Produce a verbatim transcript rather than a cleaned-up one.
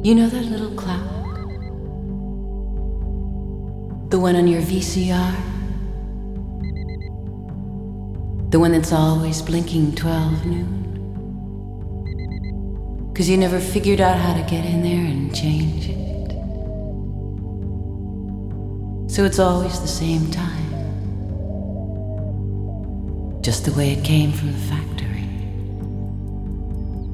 You know that little clock? The one on your V C R? The one that's always blinking twelve noon? 'Cause you never figured out how to get in there and change it. So it's always the same time. Just the way it came from the factory.